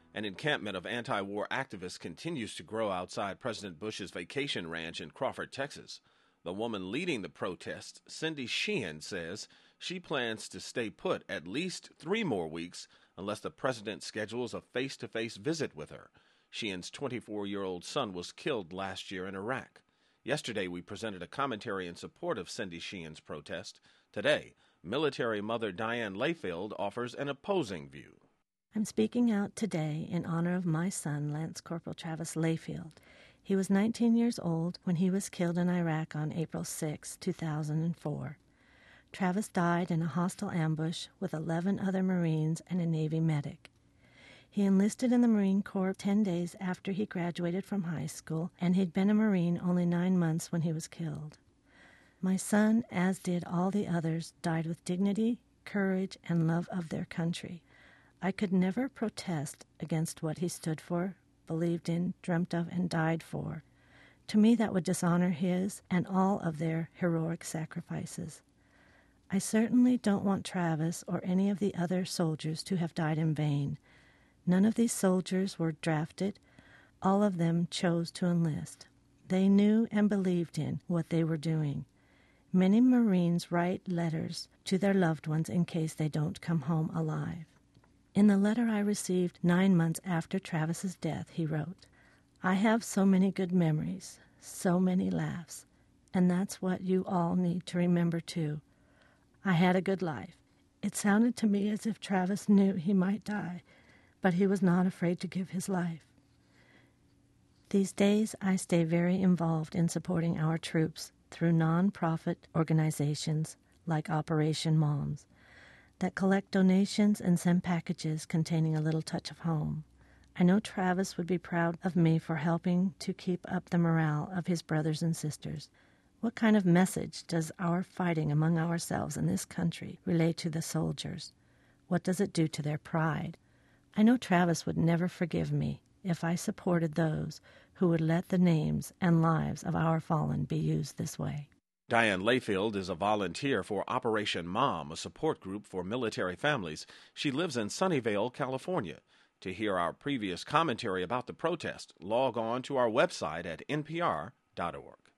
An encampment of anti-war activists continues to grow outside President Bush's vacation ranch in Crawford, Texas. The woman leading the protests, Cindy Sheehan, says she plans to stay put at least 3 more weeks unless the president schedules a face-to-face visit with her. Sheehan's 24-year-old son was killed last year in Iraq. Yesterday, we presented a commentary in support of Cindy Sheehan's protest. Today, military mother Diane Layfield offers an opposing view. I'm speaking out today in honor of my son, Lance Corporal Travis Layfield. He was 19 years old when he was killed in Iraq on April 6, 2004. Travis died in a hostile ambush with 11 other Marines and a Navy medic. He enlisted in the Marine Corps 10 days after he graduated from high school, and he'd been a Marine only 9 months when he was killed. My son, as did all the others, died with dignity, courage, and love of their country. I could never protest against what he stood for, believed in, dreamt of, and died for. To me, that would dishonor his and all of their heroic sacrifices. I certainly don't want Travis or any of the other soldiers to have died in vain. None of these soldiers were drafted. All of them chose to enlist. They knew and believed in what they were doing. Many Marines write letters to their loved ones in case they don't come home alive. In the letter I received 9 months after Travis's death, he wrote, "I have so many good memories, so many laughs, and that's what you all need to remember too. I had a good life." It sounded to me as if Travis knew he might die, but he was not afraid to give his life. These days, I stay very involved in supporting our troops through non-profit organizations like Operation Moms that collect donations and send packages containing a little touch of home. I know Travis would be proud of me for helping to keep up the morale of his brothers and sisters. What kind of message does our fighting among ourselves in this country relate to the soldiers? What does it do to their pride? I know Travis would never forgive me if I supported those who would let the names and lives of our fallen be used this way. Diane Layfield is a volunteer for Operation Mom, a support group for military families. She lives in Sunnyvale, California. To hear our previous commentary about the protest, log on to our website at npr.org.